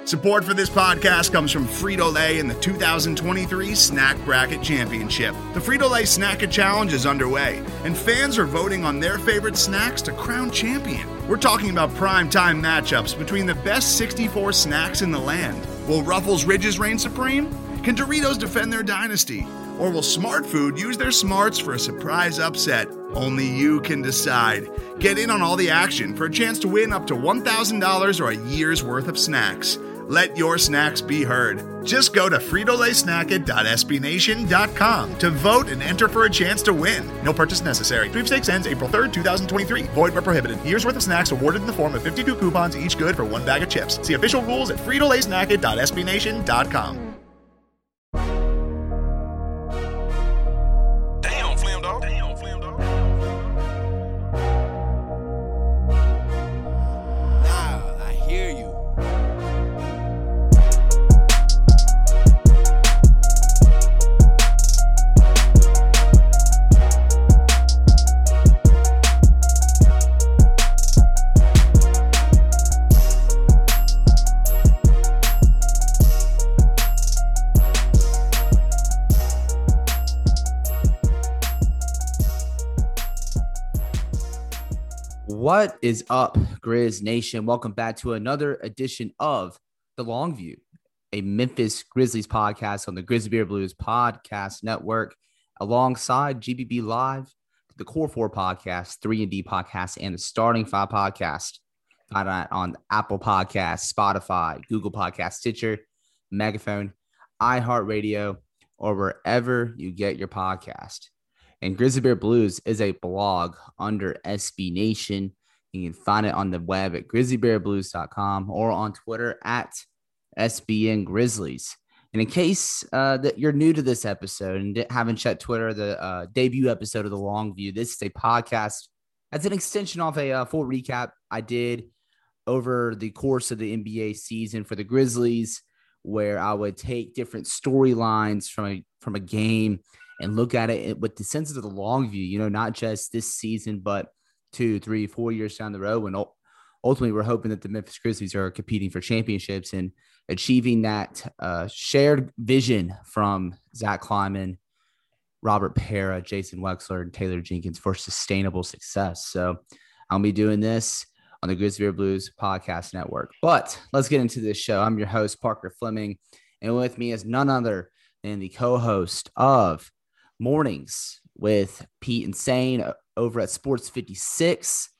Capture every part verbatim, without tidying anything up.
Support for this podcast comes from Frito-Lay and the two thousand twenty-three Snack Bracket Championship. The Frito-Lay Snack-A Challenge is underway, and fans are voting on their favorite snacks to crown champion. We're talking about prime-time matchups between the best sixty-four snacks in the land. Will Ruffles Ridges reign supreme? Can Doritos defend their dynasty? Or will Smart Food use their smarts for a surprise upset? Only you can decide. Get in on all the action for a chance to win up to one thousand dollars or a year's worth of snacks. Let your snacks be heard. Just go to Frito Lay Snack It dot S B Nation dot com to vote and enter for a chance to win. No purchase necessary. Sweepstakes ends April third, twenty twenty-three. Void where prohibited. Year's worth of snacks awarded in the form of fifty-two coupons, each good for one bag of chips. See official rules at Frito Lay Snack It dot S B Nation dot com. What is up, Grizz Nation? Welcome back to another edition of The Long View, a Memphis Grizzlies podcast on the Grizzly Bear Blues Podcast Network, alongside G B B Live, the Core Four Podcast, three and D Podcast, and the Starting Five Podcast. Find it on Apple Podcasts, Spotify, Google Podcasts, Stitcher, Megaphone, iHeartRadio, or wherever you get your podcast. And Grizzly Bear Blues is a blog under S B Nation. You can find it on the web at grizzly bear blues dot com or on Twitter at S B N Grizzlies. And in case uh, that you're new to this episode and haven't checked Twitter, the uh, debut episode of The Long View, this is a podcast as an extension of a uh, full recap I did over the course of the N B A season for the Grizzlies, where I would take different storylines from a, from a game and look at it with the sense of the long view, you know, not just this season, but two, three, four years down the road. When ultimately we're hoping that the Memphis Grizzlies are competing for championships and achieving that uh, shared vision from Zach Kleiman, Robert Pera, Jason Wexler, and Taylor Jenkins for sustainable success. So I'll be doing this on the Grizzly Bear Blues Podcast Network. But let's get into this show. I'm your host, Parker Fleming, and with me is none other than the co-host of Mornings with Pete and Sane over at Sports fifty-six.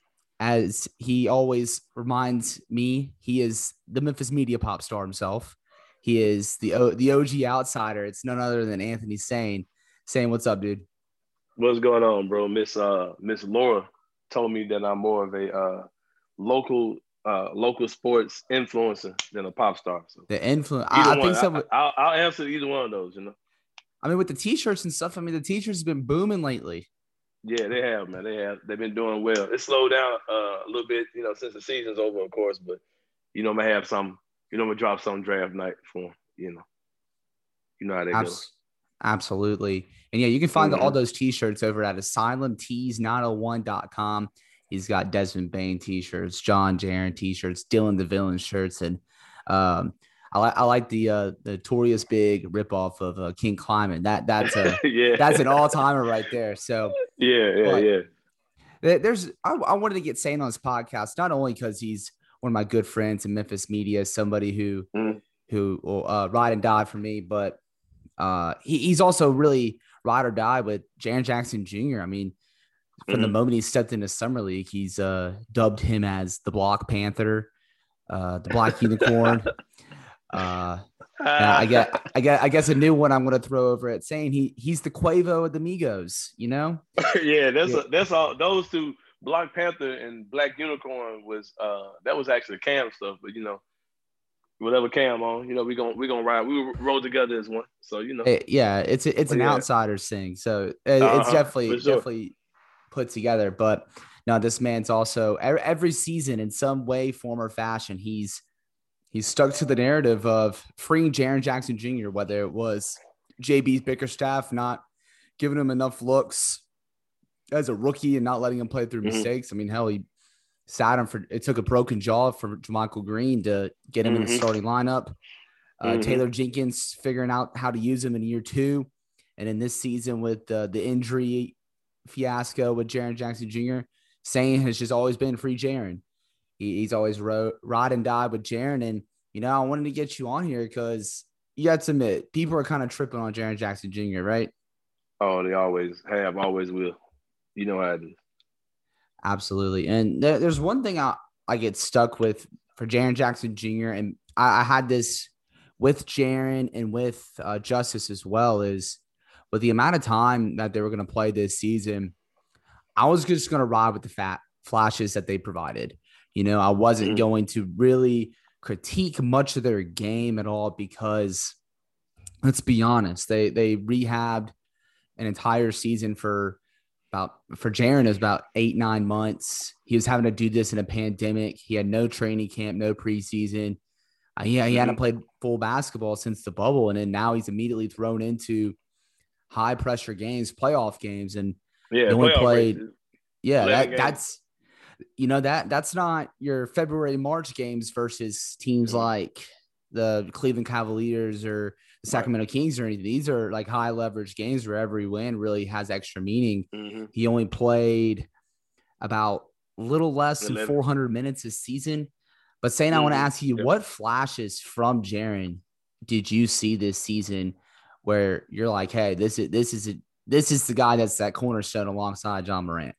As he always reminds me, he is the Memphis media pop star himself. He is the o- the O G outsider. It's none other than Anthony Sane. Sane, what's up, dude? What's going on, bro? Miss uh Miss Laura told me that I'm more of a uh local uh local sports influencer than a pop star. So the influence, I, I think so. I, I'll, I'll answer either one of those, you know. I mean, with the T-shirts and stuff, I mean, the T-shirts have been booming lately. Yeah, they have, man. They have. They've been doing well. It slowed down uh, a little bit, you know, since the season's over, of course. But, you know, I'm going to have some, you know, I'm going to drop some draft night for them, you know. You know how they Abs- go. Absolutely. And, yeah, you can find mm-hmm. all those T-shirts over at asylum tees nine oh one dot com. He's got Desmond Bain T-shirts, John Jaron T-shirts, Dylan the Villain shirts, and um, – I like I like the uh, the Notorious Big ripoff of uh, King Kleiman. That that's a yeah. that's an all timer right there. So yeah, yeah, yeah. There's I, I wanted to get Sane on this podcast not only because he's one of my good friends in Memphis media, somebody who mm. who will uh, ride and die for me, but uh, he, he's also really ride or die with Jaren Jackson Junior I mean, from mm-hmm. the moment he stepped into Summer League, he's uh, dubbed him as the Block Panther, uh, the Black Unicorn. Uh, I guess I guess I guess a new one I'm going to throw over at saying he he's the Quavo of the Migos, you know? yeah, that's yeah. A, that's all. Those two, Black Panther and Black Unicorn, was uh that was actually Cam stuff, but you know, whatever Cam on, you know, we gonna we gonna ride, we roll together as one. So you know, it, yeah, it's it's but an yeah. outsider's thing, so it, uh-huh, it's definitely sure. definitely put together. But no, this man's also every season in some way, form, or fashion, he's. He's stuck to the narrative of freeing Jaren Jackson Junior, whether it was J B's Bickerstaff not giving him enough looks as a rookie and not letting him play through mm-hmm. mistakes. I mean, hell, he sat him for it took a broken jaw for Jermichael Green to get him mm-hmm. in the starting lineup. Uh, mm-hmm. Taylor Jenkins figuring out how to use him in year two. And in this season with uh, the injury fiasco with Jaren Jackson Junior, saying has just always been free Jaren. He, he's always rode, ride and die with Jaren. And, you know, I wanted to get you on here because you got to admit, people are kind of tripping on Jaren Jackson Junior, right? Oh, they always have, always will. You know how it is. Absolutely. And there, there's one thing I, I get stuck with for Jaren Jackson Junior, and I, I had this with Jaren and with uh, Justice as well, is with the amount of time that they were going to play this season, I was just going to ride with the fat flashes that they provided. You know, I wasn't mm-hmm. going to really critique much of their game at all because, let's be honest, they they rehabbed an entire season for about for Jaren is about eight, nine months. He was having to do this in a pandemic. He had no training camp, no preseason. Uh, yeah, he, he hadn't played full basketball since the bubble, and then now he's immediately thrown into high pressure games, playoff games, and yeah, he only played. Races. Yeah, that, games. that's you know that that's not your February, March games versus teams mm-hmm. like the Cleveland Cavaliers or the Sacramento right. Kings or anything. These are like high leverage games where every win really has extra meaning. Mm-hmm. He only played about a little less than four hundred minutes this season. But saying, mm-hmm. I want to ask you, yep. what flashes from Jaren did you see this season where you're like, hey, this is this is a, this is the guy that's that cornerstone alongside John Morant?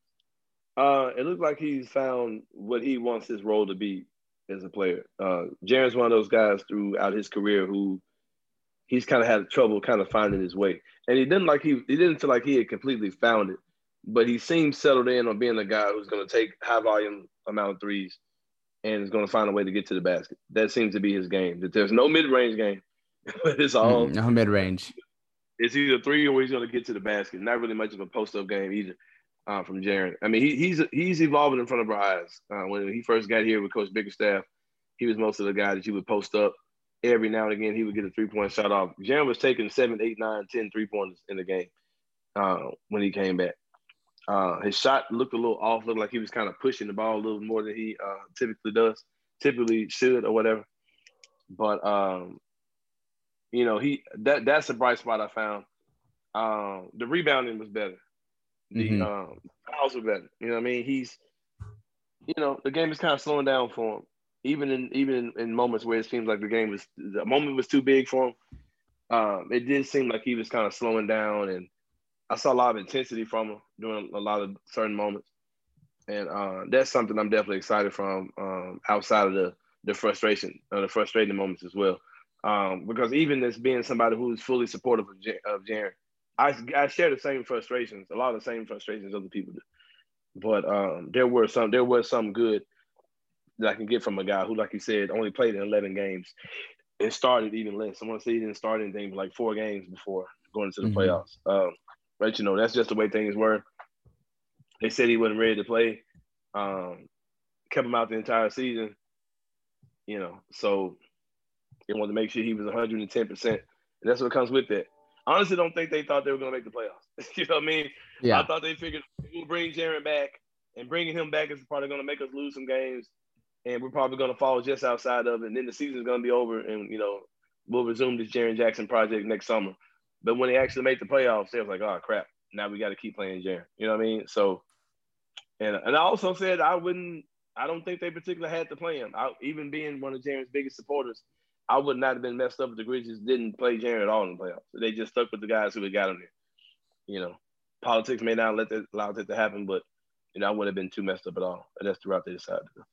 Uh, it looks like he's found what he wants his role to be as a player. Uh, Jaren's one of those guys throughout his career who he's kind of had trouble kind of finding his way, and he didn't like he he didn't feel like he had completely found it, but he seemed settled in on being a guy who's going to take high volume amount of threes and is going to find a way to get to the basket. That seems to be his game. That there's no mid range game, but it's all mm, no mid range. It's either three or he's going to get to the basket. Not really much of a post up game either. Uh, from Jaren. I mean, he, he's he's evolving in front of our eyes. Uh, when he first got here with Coach Bickerstaff, he was most of the guy that you would post up. Every now and again, he would get a three-point shot off. Jaren was taking seven, eight, nine, ten three-pointers in the game uh, when he came back. Uh, his shot looked a little off, looked like he was kind of pushing the ball a little more than he uh, typically does, typically should or whatever. But, um, you know, he that that's a bright spot I found. Um, the rebounding was better. The mm-hmm. um, fouls were better. You know what I mean? He's, you know, the game is kind of slowing down for him. Even in even in, in moments where it seems like the game was, the moment was too big for him. Um, it did seem like he was kind of slowing down, and I saw a lot of intensity from him during a lot of certain moments. And uh, that's something I'm definitely excited from um, outside of the the frustration, uh, the frustrating moments as well. Um, because even as being somebody who's fully supportive of, J- of Jaren, I, I share the same frustrations, a lot of the same frustrations other people do. But um, there were some, there was some good that I can get from a guy who, like you said, only played in eleven games and started even less. I want to say he didn't start anything but like four games before going into the mm-hmm. playoffs. Um, but, you know, that's just the way things were. They said he wasn't ready to play. Um, kept him out the entire season, you know. So they wanted to make sure he was one hundred ten percent. And that's what comes with that. I honestly don't think they thought they were going to make the playoffs. You know what I mean? Yeah. I thought they figured we'll bring Jaren back, and bringing him back is probably going to make us lose some games, and we're probably going to fall just outside of it, and then the season's going to be over, and, you know, we'll resume this Jaren Jackson project next summer. But when they actually made the playoffs, they was like, oh, crap, now we got to keep playing Jaren. You know what I mean? So, and, and I also said I wouldn't – I don't think they particularly had to play him. I, even being one of Jaren's biggest supporters, I would not have been messed up if the Grizzlies didn't play Jaren at all in the playoffs. They just stuck with the guys who had got him there. You know, politics may not let that, allow that to happen, but, you know, I wouldn't have been too messed up at all. And that's the route they decided to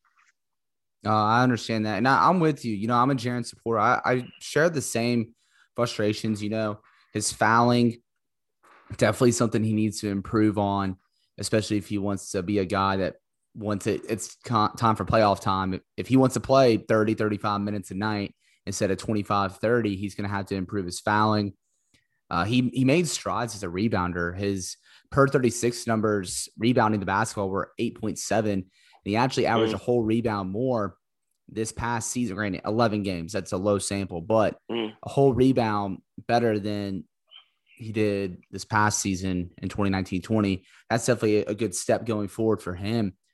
go. Uh, I understand that. And I, I'm with you. You know, I'm a Jaren supporter. I, I share the same frustrations. You know, his fouling, definitely something he needs to improve on, especially if he wants to be a guy that wants it. It's con- time for playoff time. If, if he wants to play thirty, thirty-five minutes a night instead of twenty-five, thirty, he's going to have to improve his fouling. Uh, he, he made strides as a rebounder. His per thirty-six numbers rebounding the basketball were eight point seven. And he actually averaged mm. a whole rebound more this past season. Granted, eleven games, that's a low sample, but mm. a whole rebound better than he did this past season in twenty nineteen twenty. That's definitely a good step going forward for him.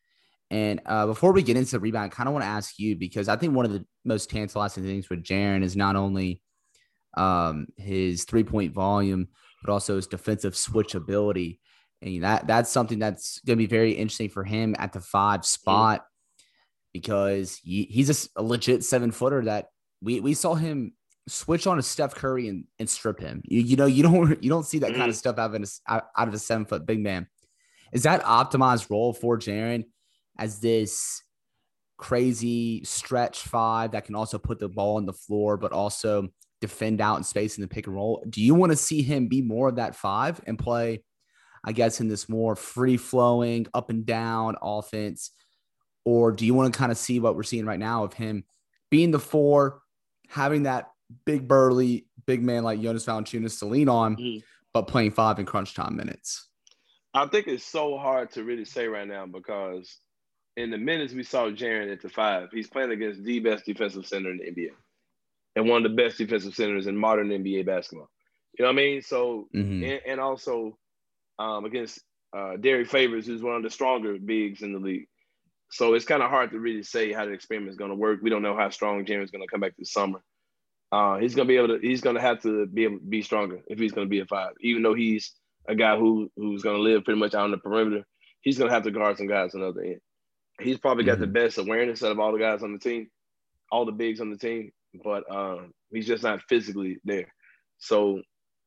And uh, before we get into the rebound, I kind of want to ask you, because I think one of the most tantalizing things with Jaren is not only um, his three-point volume, but also his defensive switchability. And that that's something that's going to be very interesting for him at the five spot, because he, he's a, a legit seven-footer that we we saw him switch on to Steph Curry and, and strip him. You, you know, you don't you don't see that mm-hmm. kind of stuff out of, a, out of a seven-foot big man. Is that optimized role for Jaren as this crazy stretch five that can also put the ball on the floor, but also defend out in space in the pick and roll? Do you want to see him be more of that five and play, I guess, in this more free-flowing, up and down offense? Or do you want to kind of see what we're seeing right now of him being the four, having that big, burly, big man like Jonas Valanciunas to lean on, mm-hmm. but playing five in crunch time minutes? I think it's so hard to really say right now, because in the minutes we saw Jaren at the five, he's playing against the best defensive center in the N B A and one of the best defensive centers in modern N B A basketball. You know what I mean? So, mm-hmm. and, and also um, against uh, Derek Favors, who's one of the stronger bigs in the league. So it's kind of hard to really say how the experiment is going to work. We don't know how strong Jaren's going to come back this summer. Uh, he's going to be able to. He's going to have to be able to be stronger if he's going to be a five, even though he's a guy who who's going to live pretty much out on the perimeter. He's going to have to guard some guys on the other end. He's probably got mm-hmm. the best awareness out of all the guys on the team, all the bigs on the team, but um, he's just not physically there. So,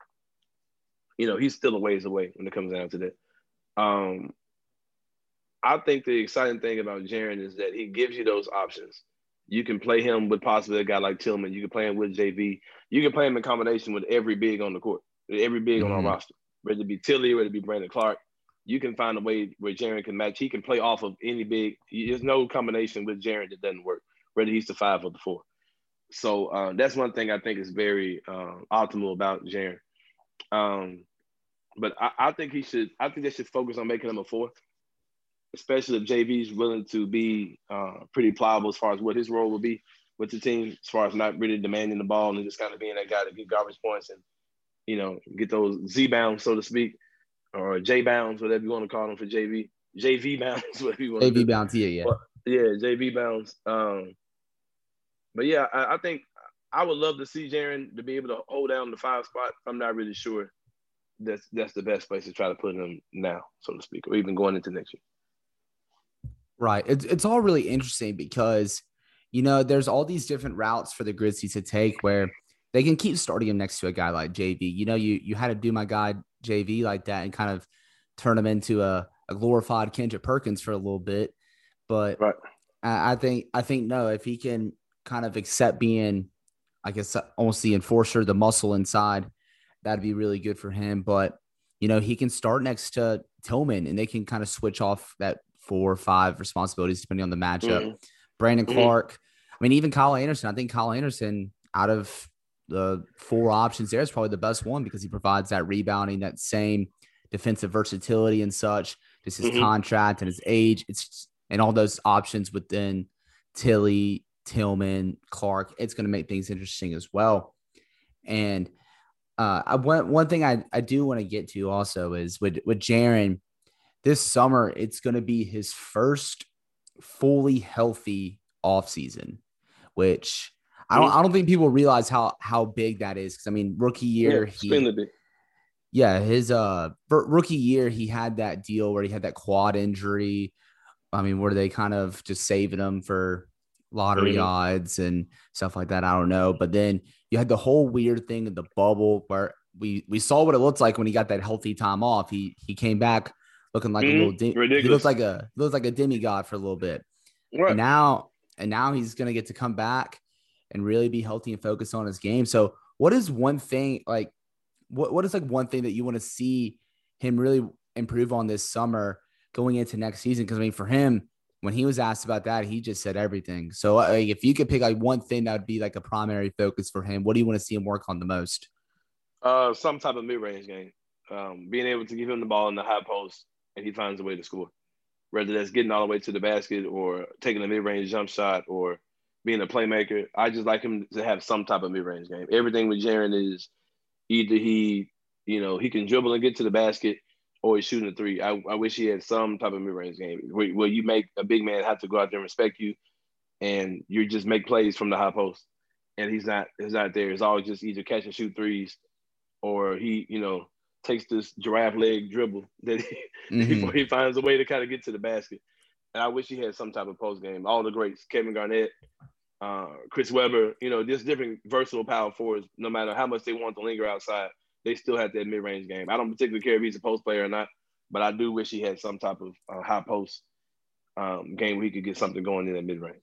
you know, he's still a ways away when it comes down to that. Um, I think the exciting thing about Jaren is that he gives you those options. You can play him with possibly a guy like Tillman. You can play him with J V. You can play him in combination with every big on the court, every big mm-hmm. on our roster, whether it be Tilly, whether it be Brandon Clark. You can find a way where Jaren can match. He can play off of any big. There's no combination with Jaren that doesn't work, whether he's the five or the four. So uh, that's one thing I think is very uh, optimal about Jaren. Um, but I, I think he should. I think they should focus on making him a four, especially if J V's willing to be uh, pretty pliable as far as what his role will be with the team, as far as not really demanding the ball and just kind of being that guy to get garbage points and, you know, get those Z bounds, so to speak. Or J bounds, whatever you want to call them for J V. J V bounds, whatever you want J V to do. bounds, yeah, yeah. But, yeah, J V bounds. Um, but, yeah, I, I think I would love to see Jaren to be able to hold down the five spot. I'm not really sure that's that's the best place to try to put him now, so to speak, or even going into next year. Right. It's, it's all really interesting because, you know, there's all these different routes for the Grizzlies to take where they can keep starting him next to a guy like J V. You know, you you had to do my guy J V like that and kind of turn him into a, a glorified Kendrick Perkins for a little bit. But right. I, I think I think no, if he can kind of accept being, I guess, almost the enforcer, the muscle inside, that'd be really good for him. But, you know, he can start next to Tillman and they can kind of switch off that four or five responsibilities depending on the matchup. Mm-hmm. Brandon Clark. Mm-hmm. I mean, even Kyle Anderson. I think Kyle Anderson, out of the four options there, is probably the best one because he provides that rebounding, that same defensive versatility and such. Just his mm-hmm. contract and his age. It's and all those options within Tilly, Tillman, Clark. It's going to make things interesting as well. And uh, I want one thing I, I do want to get to also is with with Jaren. This summer, it's going to be his first fully healthy offseason, which I don't I don't think people realize how how big that is. Because I mean, rookie year, yeah, he, yeah, his uh rookie year, he had that deal where he had that quad injury. I mean, were they kind of just saving him for lottery mm-hmm. odds and stuff like that? I don't know. But then you had the whole weird thing in the bubble where we we saw what it looked like when he got that healthy time off. He he came back looking like mm-hmm. a little de- ridiculous. He looked like a he looked like a demigod for a little bit. Right. And now and now he's gonna get to come back and really be healthy and focus on his game. So what is one thing like what what is like one thing that you want to see him really improve on this summer going into next season? Because I mean, for him, when he was asked about that, he just said everything. So like, if you could pick like one thing that would be like a primary focus for him, what do you want to see him work on the most? Uh, some type of mid-range game. Um, being able to give him the ball in the high post and he finds a way to score. Whether that's getting all the way to the basket or taking a mid-range jump shot or being a playmaker. I just like him to have some type of mid-range game. Everything with Jaren is either he, you know, he can dribble and get to the basket, or he's shooting a three. I, I wish he had some type of mid-range game where, where you make a big man have to go out there and respect you, and you just make plays from the high post. And he's not he's not there. It's always just either catch and shoot threes, or he, you know, takes this giraffe leg dribble that he, mm-hmm. he finds a way to kind of get to the basket. And I wish he had some type of post game. All the greats, Kevin Garnett, uh, Chris Webber, you know, just different versatile power forwards. No matter how much they want to linger outside, they still have that mid-range game. I don't particularly care if he's a post player or not, but I do wish he had some type of uh, high post um, game where he could get something going in that mid-range.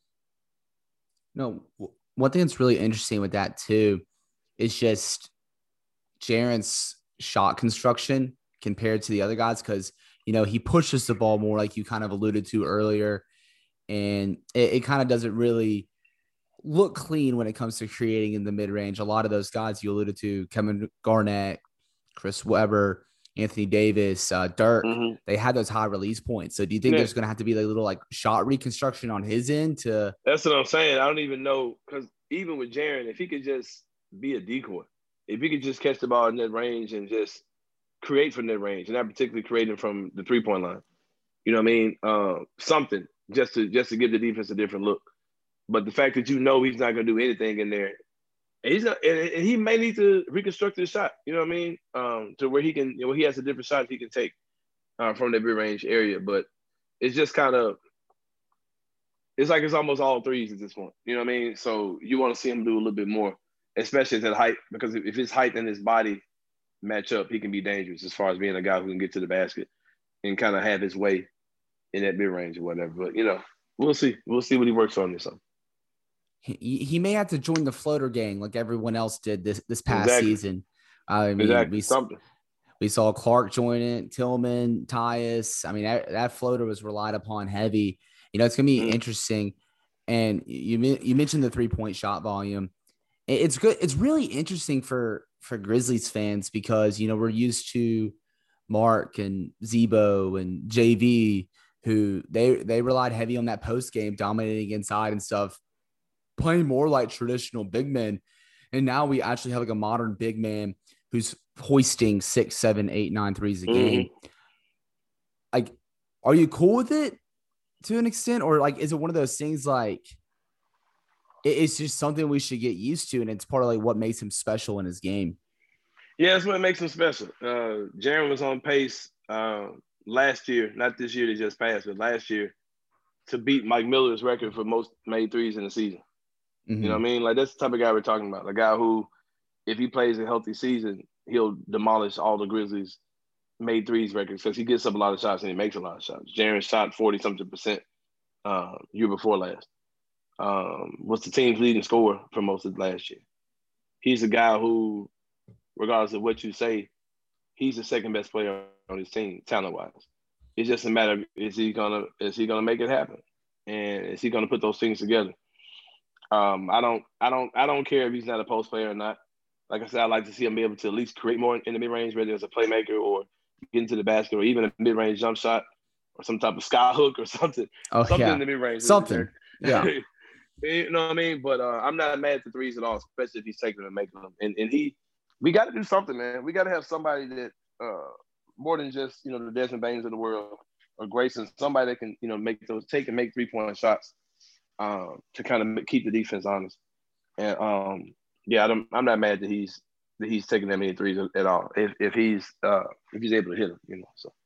No, one thing that's really interesting with that too is just Jaren's shot construction compared to the other guys, because, you know, he pushes the ball more, like you kind of alluded to earlier, and it, it kind of doesn't really look clean when it comes to creating in the mid-range. A lot of those guys you alluded to, Kevin Garnett, Chris Webber, Anthony Davis, uh, Dirk, mm-hmm. they had those high release points. So do you think yeah. there's going to have to be a little like shot reconstruction on his end to – That's what I'm saying. I don't even know, because even with Jaren, if he could just be a decoy, if he could just catch the ball in that range and just create from that range, and not particularly creating from the three-point line, you know what I mean? Uh, something just to just to give the defense a different look. But the fact that you know he's not going to do anything in there, and he's not, and, and he may need to reconstruct his shot. You know what I mean? Um, to where he can, you know, he has a different shot he can take uh, from that mid-range area. But it's just kind of, it's like it's almost all threes at this point. You know what I mean? So you want to see him do a little bit more, especially at that height, because if, if his height and his body match up, he can be dangerous as far as being a guy who can get to the basket and kind of have his way in that mid-range or whatever. But, you know, we'll see. We'll see what he works on this summer. He, he may have to join the floater gang like everyone else did this this past exactly. season. I mean, exactly. we, Something. we saw Clark join it, Tillman, Tyus. I mean, that, that floater was relied upon heavy. You know, it's going to be mm. interesting. And you you mentioned the three-point shot volume. It's good. It's really interesting for, for Grizzlies fans because, you know, we're used to Mark and Zebo and J V, who they, they relied heavy on that post game, dominating inside and stuff, playing more like traditional big men. And now we actually have like a modern big man who's hoisting six, seven, eight, nine threes a game. Mm-hmm. Like, are you cool with it to an extent? Or like, is it one of those things like it's just something we should get used to and it's part of like what makes him special in his game? Yeah, that's what makes him special. Uh, Jaren was on pace uh, last year, not this year that just passed, but last year to beat Mike Miller's record for most made threes in the season. Mm-hmm. You know what I mean? Like, that's the type of guy we're talking about. A guy who, if he plays a healthy season, he'll demolish all the Grizzlies' made threes records because he gets up a lot of shots and he makes a lot of shots. Jaren shot forty-something percent uh, year before last. Um, was the team's leading scorer for most of last year. He's a guy who, regardless of what you say, he's the second best player on his team, talent-wise. It's just a matter of is he gonna is he gonna make it happen, and is he gonna put those things together? Um, I don't, I don't, I don't care if he's not a post player or not. Like I said, I'd like to see him be able to at least create more in the mid range, whether it's a playmaker or get into the basket, or even a mid range jump shot, or some type of sky hook or something. Oh, something yeah. in the mid range. Something. Yeah. You know what I mean? But uh, I'm not mad at the threes at all, especially if he's taking them and making them. And and he, we got to do something, man. We got to have somebody that uh, more than just you know the Desmond Baines of the world or Grayson, somebody that can you know make those take and make three point shots. Um, to kind of keep the defense honest, and um, yeah, I'm, I'm not mad that he's that he's taking that many threes at all. If if he's uh, if he's able to hit them, you know. So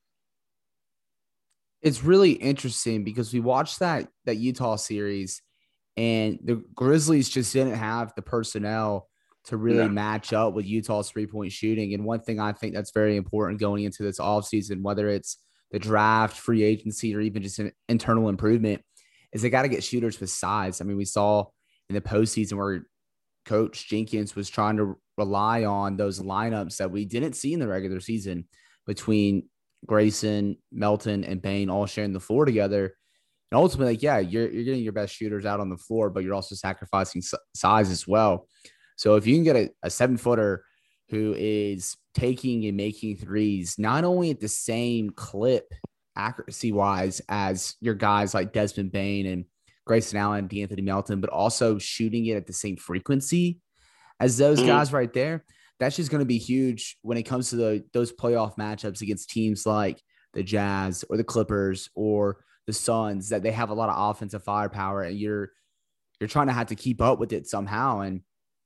it's really interesting because we watched that that Utah series, and the Grizzlies just didn't have the personnel to really no. match up with Utah's three point shooting. And one thing I think that's very important going into this offseason, whether it's the draft, free agency, or even just an internal improvement, is they got to get shooters with size. I mean, we saw in the postseason where Coach Jenkins was trying to rely on those lineups that we didn't see in the regular season between Grayson, Melton, and Bane all sharing the floor together. And ultimately, like, yeah, you're, you're getting your best shooters out on the floor, but you're also sacrificing size as well. So if you can get a, a seven-footer who is taking and making threes, not only at the same clip accuracy-wise as your guys like Desmond Bane and Grayson Allen, DeAnthony Melton, but also shooting it at the same frequency as those mm-hmm. guys right there, that's just going to be huge when it comes to the those playoff matchups against teams like the Jazz or the Clippers or the Suns, that they have a lot of offensive firepower, and you're you're trying to have to keep up with it somehow. And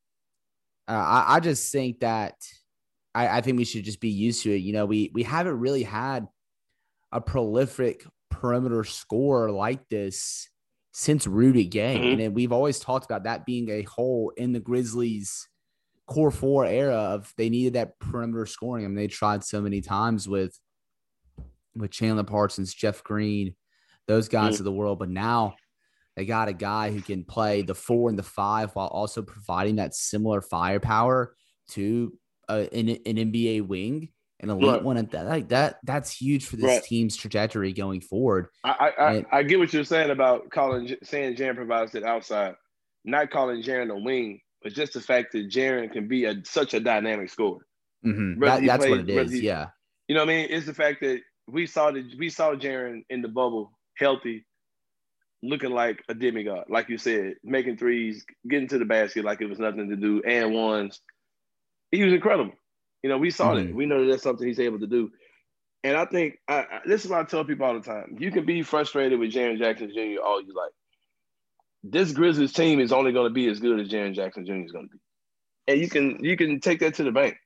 uh, I, I just think that I, I think we should just be used to it. You know, we we haven't really had a prolific perimeter scorer like this since Rudy Gay. Mm-hmm. And then we've always talked about that being a hole in the Grizzlies core four era of they needed that perimeter scoring. I mean, they tried so many times with, with Chandler Parsons, Jeff Green, those guys mm-hmm. of the world. But now they got a guy who can play the four and the five while also providing that similar firepower to uh, an, an N B A wing. An elite right. one at that, like that, that's huge for this right. team's trajectory going forward. I I, and, I get what you're saying about calling saying Jaren provides it outside, not calling Jaren a wing, but just the fact that Jaren can be a such a dynamic scorer. Mm-hmm. That, that's plays, what it is. He, yeah, you know what I mean. It's the fact that we saw that we saw Jaren in the bubble, healthy, looking like a demigod, like you said, making threes, getting to the basket like it was nothing to do, and ones. He was incredible. You know, we saw mm-hmm. it. We know that that's something he's able to do. And I think I, I, this is what I tell people all the time. You can be frustrated with Jaren Jackson Junior all you like. This Grizzlies team is only going to be as good as Jaren Jackson Junior is going to be. And you can you can take that to the bank.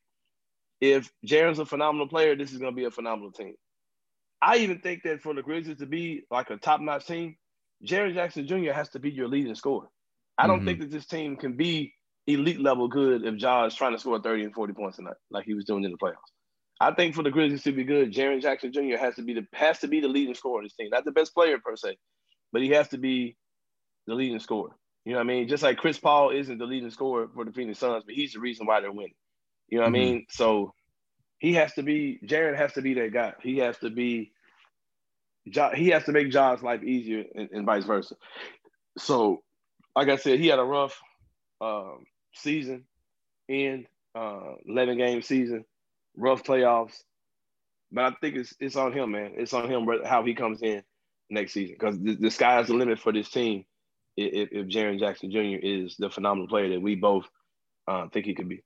If Jaren's a phenomenal player, this is going to be a phenomenal team. I even think that for the Grizzlies to be like a top-notch team, Jaren Jackson Junior has to be your leading scorer. I don't mm-hmm. think that this team can be elite level good if Ja is trying to score thirty and forty points a night like he was doing in the playoffs. I think for the Grizzlies to be good, Jaren Jackson Junior has to be the has to be the leading scorer of this team. Not the best player per se, but he has to be the leading scorer. You know what I mean? Just like Chris Paul isn't the leading scorer for the Phoenix Suns, but he's the reason why they're winning. You know what mm-hmm. I mean? So he has to be Jaren has to be that guy. He has to be he has to make Ja's life easier and, and vice versa. So, like I said, he had a rough um, season in uh, eleven game season, rough playoffs, but I think it's it's on him, man. It's on him how he comes in next season because the, the sky's the limit for this team if, if Jaren Jackson Junior is the phenomenal player that we both uh, think he could be.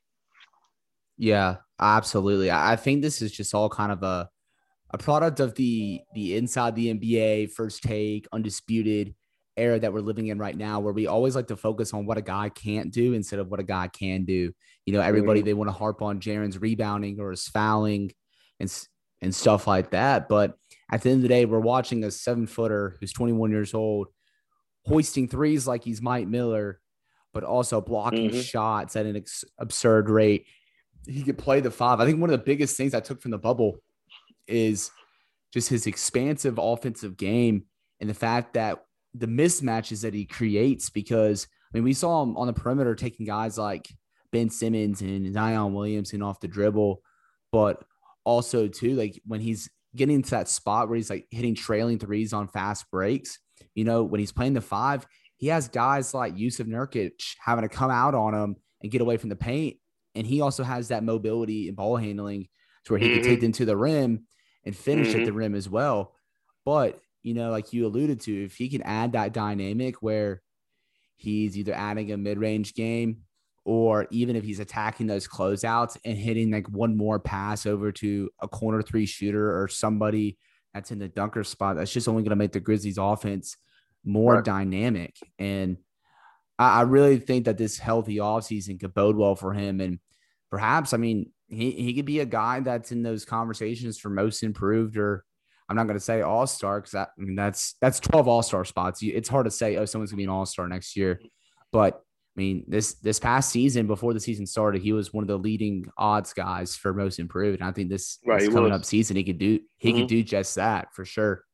Yeah, absolutely. I think this is just all kind of a a product of the the inside the N B A first take undisputed era that we're living in right now, where we always like to focus on what a guy can't do instead of what a guy can do. You know, everybody, mm-hmm. they want to harp on Jaren's rebounding or his fouling and, and stuff like that. But at the end of the day, we're watching a seven footer who's twenty-one years old, hoisting threes like he's Mike Miller, but also blocking mm-hmm. shots at an ex- absurd rate. He could play the five. I think one of the biggest things I took from the bubble is just his expansive offensive game and the fact that the mismatches that he creates, because I mean, we saw him on the perimeter taking guys like Ben Simmons and Zion Williamson off the dribble, but also too, like when he's getting to that spot where he's like hitting trailing threes on fast breaks, you know, when he's playing the five, he has guys like Yusuf Nurkic having to come out on him and get away from the paint. And he also has that mobility and ball handling to where he mm-hmm. can take them to the rim and finish mm-hmm. at the rim as well. But you know, like you alluded to, if he can add that dynamic where he's either adding a mid-range game or even if he's attacking those closeouts and hitting like one more pass over to a corner three shooter or somebody that's in the dunker spot, that's just only going to make the Grizzlies offense more right. dynamic. And I, I really think that this healthy offseason could bode well for him. And perhaps, I mean, he, he could be a guy that's in those conversations for most improved, or I'm not going to say all-star because that, I mean, that's that's twelve all-star spots. It's hard to say, oh, someone's going to be an all-star next year. But, I mean, this this past season, before the season started, he was one of the leading odds guys for most improved. And I think this, right, this coming was. up season, he could do he mm-hmm. could do just that for sure.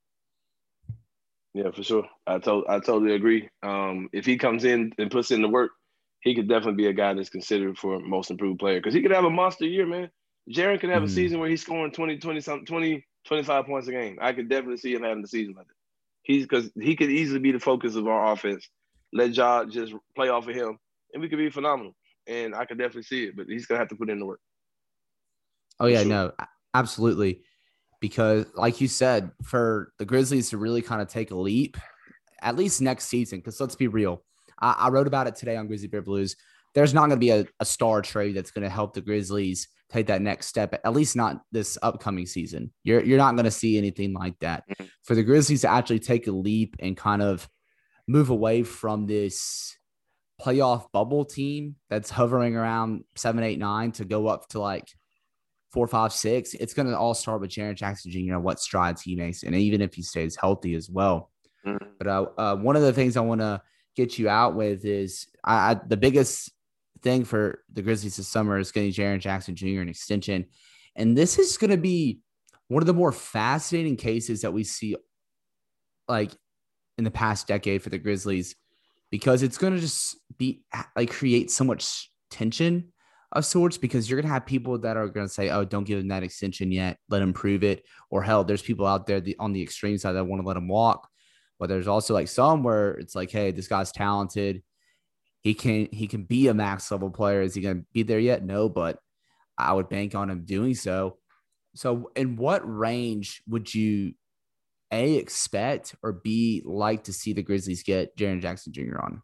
Yeah, for sure. I to- I totally agree. Um, if he comes in and puts in the work, he could definitely be a guy that's considered for most improved player because he could have a monster year, man. Jaren could have mm-hmm. a season where he's scoring twenty, twenty, something, twenty, twenty-five points a game. I could definitely see him having a season like that. He's because he could easily be the focus of our offense. Let Ja just play off of him, and we could be phenomenal. And I could definitely see it, but he's gonna have to put in the work. Oh yeah, sure. no, absolutely. Because, like you said, for the Grizzlies to really kind of take a leap, at least next season. Because let's be real, I, I wrote about it today on Grizzly Bear Blues. there's not going to be a, a star trade that's going to help the Grizzlies take that next step, at least not this upcoming season. You're you're not going to see anything like that. Mm-hmm. For the Grizzlies to actually take a leap and kind of move away from this playoff bubble team that's hovering around seven, eight, nine to go up to like four, five, six, it's going to all start with Jaren Jackson Junior and what strides he makes, and even if he stays healthy as well. Mm-hmm. But uh, uh, one of the things I want to get you out with is I, I, the biggest thing for the Grizzlies this summer is getting Jaren Jackson Junior an extension. And this is going to be one of the more fascinating cases that we see like in the past decade for the Grizzlies, because it's going to just be like create so much tension of sorts, because you're going to have people that are going to say, oh, don't give him that extension yet. Let him prove it. Or hell, there's people out there the, on the extreme side that want to let him walk. But there's also like some where it's like, hey, this guy's talented. He can he can be a max level player. Is he going to be there yet? No, but I would bank on him doing so. So in what range would you A, expect, or B, like to see the Grizzlies get Jaren Jackson Junior on?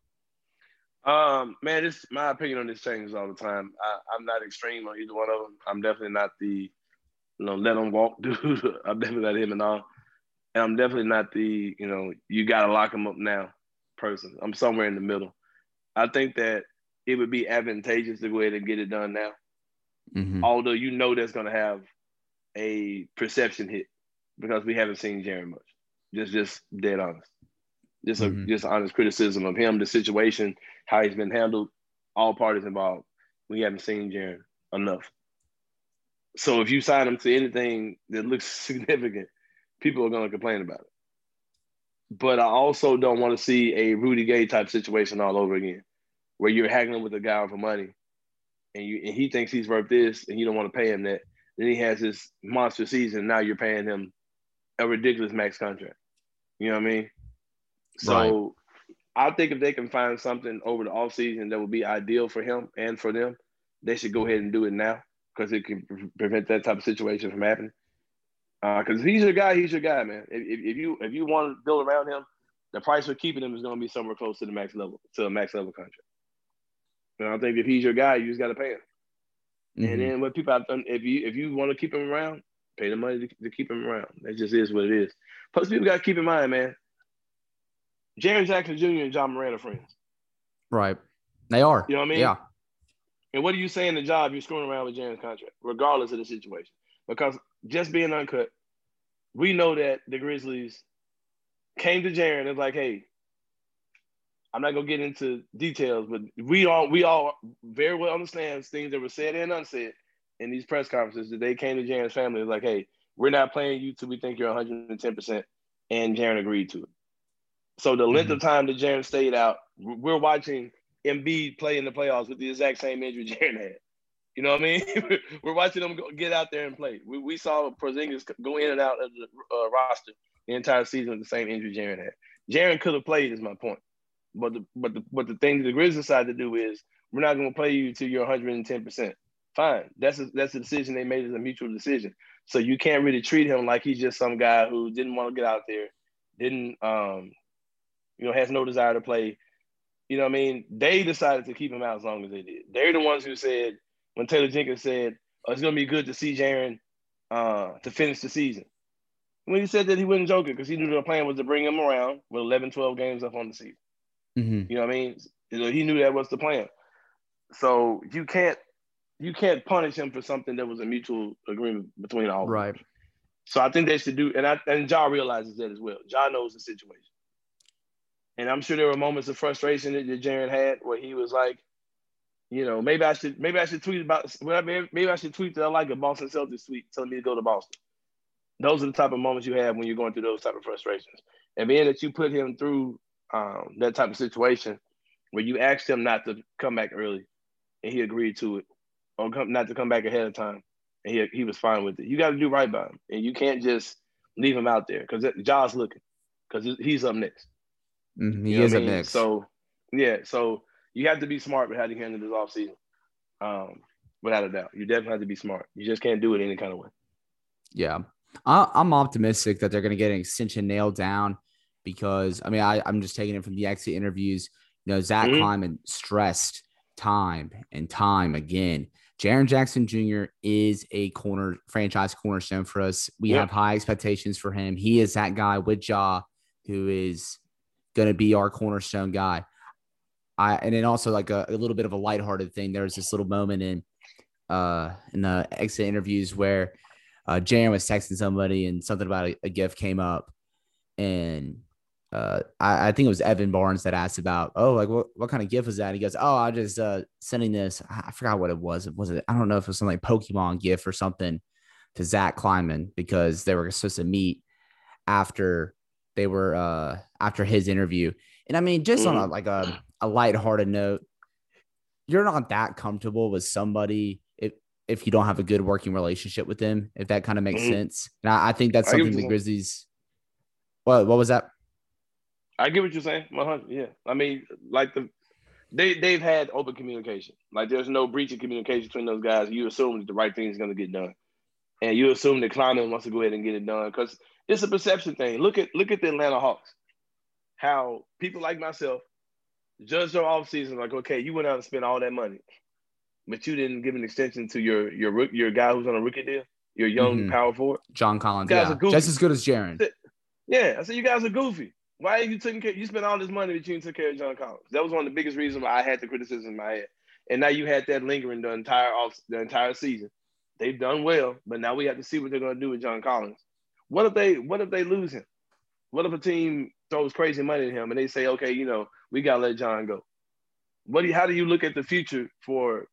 Um, man, this my opinion on this changes all the time. I, I'm not extreme on either one of them. I'm definitely not the, you know, let him walk dude. I'm definitely not him and all. And I'm definitely not the, you know, you got to lock him up now person. I'm somewhere in the middle. I think that it would be advantageous to go ahead and get it done now. Mm-hmm. Although you know that's going to have a perception hit because we haven't seen Jaren much. Just just dead honest. Just a mm-hmm. just honest criticism of him, the situation, how he's been handled, all parties involved. We haven't seen Jaren enough. So if you sign him to anything that looks significant, people are going to complain about it. But I also don't want to see a Rudy Gay type situation all over again, where you're haggling with a guy for money and you and he thinks he's worth this and you don't want to pay him that. Then he has this monster season. And now you're paying him a ridiculous max contract. You know what I mean? So right. I think if they can find something over the offseason that would be ideal for him and for them, they should go ahead and do it now because it can pre- prevent that type of situation from happening. Because uh, he's your guy, he's your guy, man. If, if you if you want to build around him, the price for keeping him is going to be somewhere close to the max level, to a max level contract. And I think if he's your guy, you just got to pay him. Mm-hmm. And then what people have done, if you if you want to keep him around, pay the money to, to keep him around. That just is what it is. Plus, people got to keep in mind, man, Jaren Jackson Junior and John Moran are friends. Right. They are. You know what I mean? Yeah. And what do you say in the job? You're screwing around with Jaren's contract, regardless of the situation. Because just being uncut, we know that the Grizzlies came to Jaren and was like, hey, I'm not gonna get into details, but we all we all very well understand things that were said and unsaid in these press conferences that they came to Jaren's family and was like, hey, we're not playing you till we think you're one hundred ten percent, and Jaren agreed to it. So the length mm-hmm. of time that Jaren stayed out, we're watching Embiid play in the playoffs with the exact same injury Jaren had. You know what I mean? We're watching them go, get out there and play. We, we saw Porzingis go in and out of the uh, roster the entire season with the same injury Jaren had. Jaren could have played, is my point. But the but the but the thing that the Grizzlies decided to do is we're not going to play you till you're one hundred ten percent. Fine. That's a, that's a decision they made as a mutual decision. So you can't really treat him like he's just some guy who didn't want to get out there, didn't um, you know, has no desire to play. You know what I mean? They decided to keep him out as long as they did. They're the ones who said, when Taylor Jenkins said, oh, it's going to be good to see Jaren uh, to finish the season. When he said that, he wasn't joking because he knew the plan was to bring him around with eleven, twelve games up on the season. Mm-hmm. You know what I mean? You know, he knew that was the plan. So you can't you can't punish him for something that was a mutual agreement between all of them. Right. So I think they should do, and I and Ja realizes that as well. Ja knows the situation. And I'm sure there were moments of frustration that, that Jaren had where he was like, you know, maybe I should maybe I should tweet about maybe I should tweet that I like a Boston Celtics tweet telling me to go to Boston. Those are the type of moments you have when you're going through those type of frustrations. And being that you put him through um, that type of situation where you asked him not to come back early and he agreed to it, or come, not to come back ahead of time, and he he was fine with it. You got to do right by him, and you can't just leave him out there because Ja's looking because he's up next. Mm-hmm. He you know is up mean? next. So yeah, so. You have to be smart with how you handle this offseason, um, without a doubt. You definitely have to be smart. You just can't do it any kind of way. Yeah. I, I'm optimistic that they're going to get an extension nailed down because, I mean, I, I'm just taking it from the exit interviews. You know, Zach mm-hmm. Kleiman stressed time and time again, Jaren Jackson Junior is a corner franchise cornerstone for us. We Yep. have high expectations for him. He is that guy with Ja who is going to be our cornerstone guy. I and then also like a, a little bit of a lighthearted thing. There was this little moment in uh in the exit interviews where uh Jaren was texting somebody and something about a, a gift came up, and uh I, I think it was Evan Barnes that asked about, oh, like what, what kind of gift was that? He goes, oh, I just uh sending this. I forgot what it was. It was it I don't know if it was something like Pokemon gift or something to Zach Kleiman, because they were supposed to meet after they were uh after his interview. And I mean, just mm-hmm. on a, like a, a lighthearted note, you're not that comfortable with somebody if if you don't have a good working relationship with them, if that kind of makes mm-hmm. sense. And I, I think that's something the Grizzlies. What what was that? I get what you're saying. one hundred Yeah. I mean, like the they they've had open communication. Like there's no breach of communication between those guys. You assume that the right thing is going to get done, and you assume that Kleiman wants to go ahead and get it done because it's a perception thing. Look at look at the Atlanta Hawks. How people like myself judge their offseason like, okay, you went out and spent all that money, but you didn't give an extension to your your your guy who's on a rookie deal, your young mm-hmm. power forward. John Collins, yeah, just as good as Jaren. Yeah, I said, you guys are goofy. Why are you taking care? You spent all this money, but you didn't take care of John Collins. That was one of the biggest reasons why I had the criticism in my head. And now you had that lingering the entire off the entire season. They've done well, but now we have to see what they're going to do with John Collins. What if they What if they lose him? What if a team throws crazy money at him and they say, okay, you know, we got to let John go? What do you, how do you look at the future for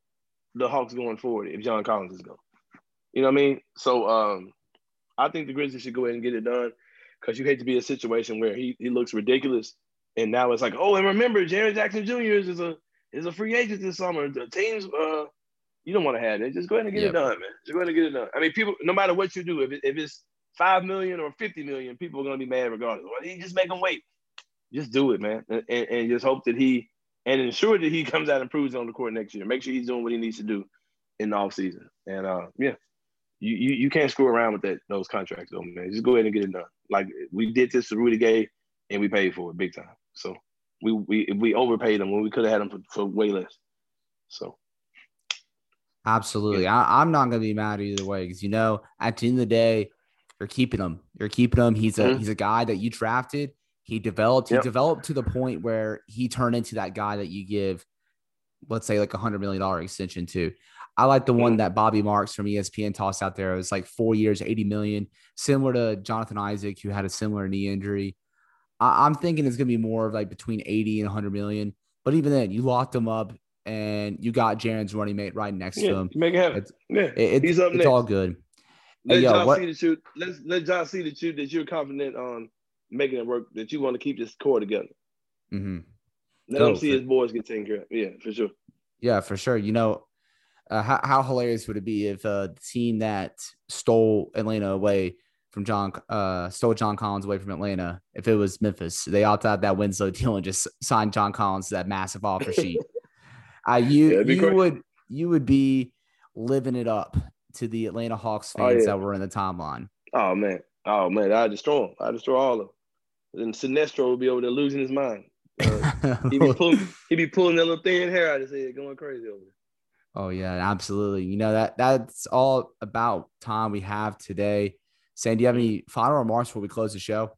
the Hawks going forward if John Collins is gone? You know what I mean? So um, I think the Grizzlies should go ahead and get it done because you hate to be in a situation where he, he looks ridiculous. And now it's like, oh, and remember, Jaren Jackson Junior is a is a free agent this summer. The teams, uh, you don't want to have it. Just go ahead and get yep. it done, man. Just go ahead and get it done. I mean, people, no matter what you do, if, it, if it's five million or fifty million, people are going to be mad regardless. Well, he just make them wait. Just do it, man. And, and, and just hope that he, and ensure that he comes out and proves on the court next year. Make sure he's doing what he needs to do in the offseason. And, uh, yeah, you, you you can't screw around with that those contracts, though, man. Just go ahead and get it done. Like, we did this to Rudy Gay, and we paid for it big time. So, we we we overpaid him when we could have had him for, for way less. So. Absolutely. Yeah. I, I'm not going to be mad either way because, you know, at the end of the day, you're keeping him. You're keeping him. He's a mm-hmm. he's a guy that you drafted. He developed. He yep. developed to the point where he turned into that guy that you give, let's say, like a hundred million dollar extension to. I like the mm-hmm. one that Bobby Marks from E S P N tossed out there. It was like four years, eighty million, similar to Jonathan Isaac, who had a similar knee injury. I, I'm thinking it's going to be more of like between eighty and a hundred million. But even then, you locked him up, and you got Jaren's running mate right next yeah, to him. Make it happen. It's, yeah, it, he's up it's next. all good. Let hey, yo, John what, see that you let's let John see that you that you're confident on making it work, that you want to keep this core together. Mm-hmm. Let Go him see for, his boys get taken care of. Yeah, for sure. Yeah, for sure. You know, uh, how, how hilarious would it be if uh, the team that stole Atlanta away from John, uh, stole John Collins away from Atlanta, if it was Memphis, they opted out that Winslow deal and just signed John Collins to that massive offer sheet. uh, you yeah, you crazy. would you would be living it up to the Atlanta Hawks fans oh, yeah. that were in the timeline. Oh man, oh man, I destroy them. I destroy all of them. And Sinestro will be over there losing his mind. Uh, he be pulling, he be pulling that little thin hair out of his head, going crazy over there. Oh yeah, absolutely. You know that that's all about time we have today. Sam, do you have any final remarks before we close the show?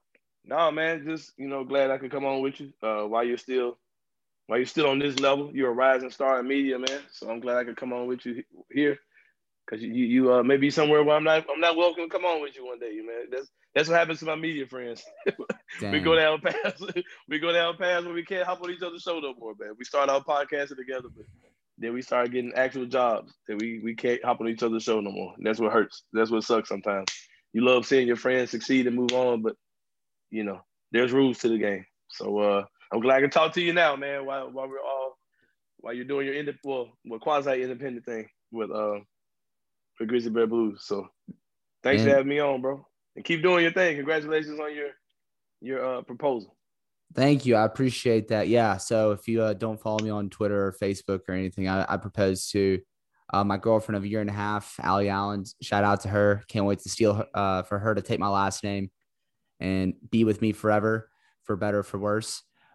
No, man, just you know, glad I could come on with you. Uh, while you're still, while you're still on this level, you're a rising star in media, man. So I'm glad I could come on with you here. Cause you you uh maybe somewhere where I'm not I'm not welcome to come on with you one day, man. That's that's what happens to my media friends. we go down paths we go down paths where we can't hop on each other's show no more, man. We start our podcasting together, but then we start getting actual jobs that we we can't hop on each other's show no more. And that's what hurts. That's what sucks sometimes. You love seeing your friends succeed and move on, but you know there's rules to the game. So uh, I'm glad I can talk to you now, man. While while we're all while you're doing your ind- well, well quasi independent thing with uh. for Grizzly Bear Blues. So thanks Man. for having me on, bro. And keep doing your thing. Congratulations on your your uh, proposal. Thank you. I appreciate that. Yeah. So if you uh, don't follow me on Twitter or Facebook or anything, I, I proposed to uh, my girlfriend of a year and a half, Allie Allen. Shout out to her. Can't wait to steal uh, for her to take my last name and be with me forever, for better or for worse.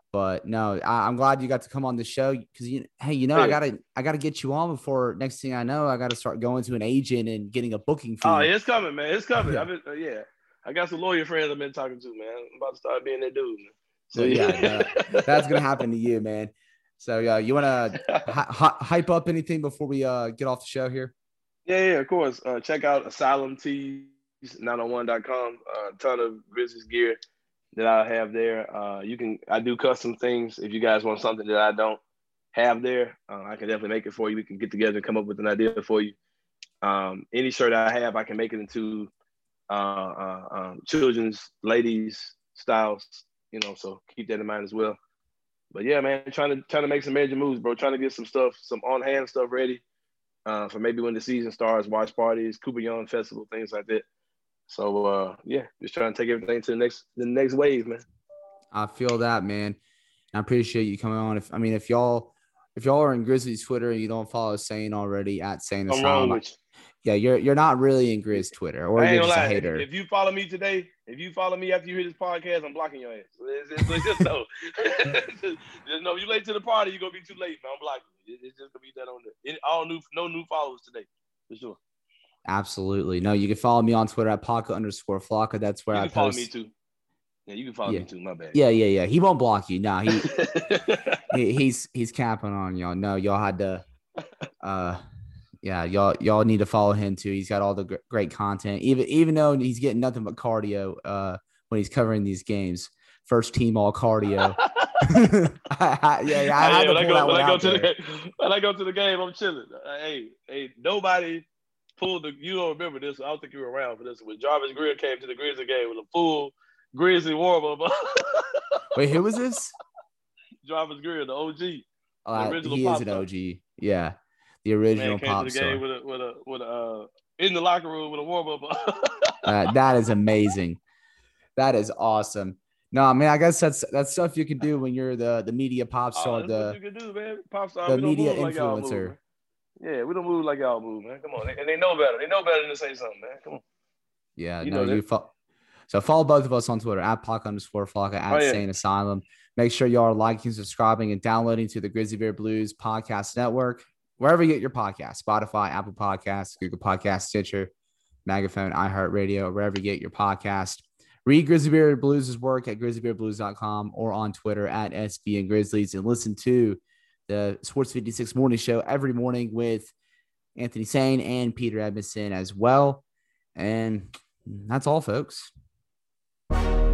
But no, I, I'm glad you got to come on the show because you, hey, you know, Yeah. I gotta, I gotta get you on before next thing I know, I gotta start going to an agent and getting a booking fee. Oh, it's coming, man. It's coming. Yeah. I've been, uh, yeah. I got some lawyer friends I've been talking to, man. I'm about to start being that dude, man. So yeah, no, that's gonna happen to you, man. So yeah, uh, you wanna hi- hype up anything before we uh get off the show here? Yeah, yeah, of course. Uh, check out Asylum Tees nine oh one dot com. A uh, ton of Grizzlies gear that I have there. Uh, you can I do custom things. If you guys want something that I don't have there, uh, I can definitely make it for you. We can get together and come up with an idea for you. Um, any shirt I have, I can make it into uh, uh, um, children's, ladies styles. You know, so keep that in mind as well. But yeah, man, trying to trying to make some major moves, bro. Trying to get some stuff, some on hand stuff ready uh, for maybe when the season starts, watch parties, Cooper Young Festival, things like that. So uh, yeah, just trying to take everything to the next the next wave, man. I feel that, man. I appreciate you coming on. If I mean, if y'all if y'all are in Grizzlies Twitter and you don't follow Sane already at Sane I'm wrong with you. Yeah, you're you're not really in Grizz Twitter, or you're just lie. a hater. If, if you follow me today, if you follow me after you hear this podcast, I'm blocking your ass. It's, it's, it's just know. just, just know you late to the party, you're gonna be too late, man. I'm blocking you. It, it's just gonna be that on there. It, all new, no new followers today, for sure. Absolutely. No, you can follow me on Twitter at Paca underscore Flocka. That's where you I can follow post. me too. Yeah, you can follow yeah. me too. My bad. Yeah, yeah, yeah. He won't block you. No, he, he he's he's capping on y'all. No, y'all had to. Uh, yeah, y'all y'all need to follow him too. He's got all the gr- great content. Even even though he's getting nothing but cardio uh, when he's covering these games. First team all cardio. I, yeah, yeah. I had hey, to when, I pull go, that when, one I go out to there. the, when I go to the game, I'm chilling. Hey, hey, nobody pulled the. You don't remember this? I don't think you were around for this. When Jarvis Greer came to the Grizzly game with a full Grizzly warm up. Wait, who was this? Jarvis Greer, the O G. Uh, the original he pop is an star. O G. Yeah, the original Man came pop to the star. game with a with a with a uh, in the locker room with a warm up. uh, that is amazing. That is awesome. No, I mean, I guess that's that's stuff you can do when you're the the media pop star, oh, that's the what you can do, man. Pop star. the we don't media move like y'all influencer. move, man. Yeah, we don't move like y'all move, man. Come on, and they know better. They know better than to say something, man. Come on. Yeah, You no, know you fo- so follow both of us on Twitter at Pac underscore Flocka at Oh, yeah. Sane Asylum. Make sure you are liking, subscribing, and downloading to the Grizzly Bear Blues Podcast Network, wherever you get your podcast, Spotify, Apple Podcasts, Google Podcasts, Stitcher, Megaphone, iHeartRadio, wherever you get your podcast. Read Grizzly Bear Blues' work at grizzly bear blues dot com or on Twitter at S B N Grizzlies, and listen to the Sports fifty-six Morning Show every morning with Anthony Sane and Peter Edmondson as well. And that's all, folks.